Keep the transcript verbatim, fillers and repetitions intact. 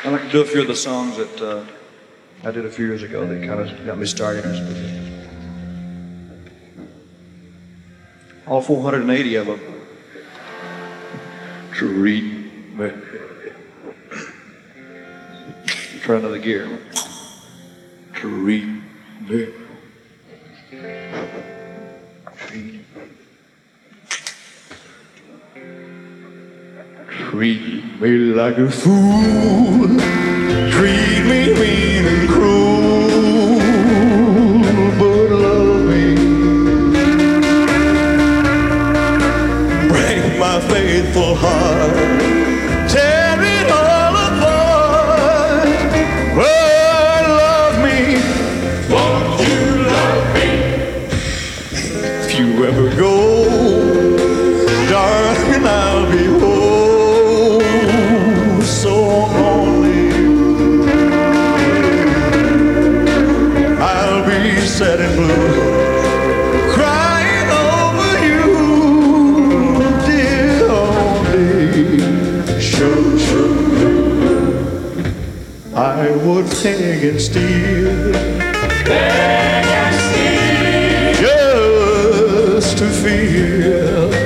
I'd like to do a few of the songs that uh, I did a few years ago that kind of got me started in this business. All four hundred eighty of them. Treat me. Try another gear. Treat me. Treat. Treat me like a fool. Treat me mean and cruel. But love me. Break my faithful heart. Tear it all apart. But love me. Won't you love me? If you ever go, darling, I'll be home. So lonely. I'll be sad and blue, crying over you, dear only. Sure, sure. I would beg and steal, beg and steal, just to feel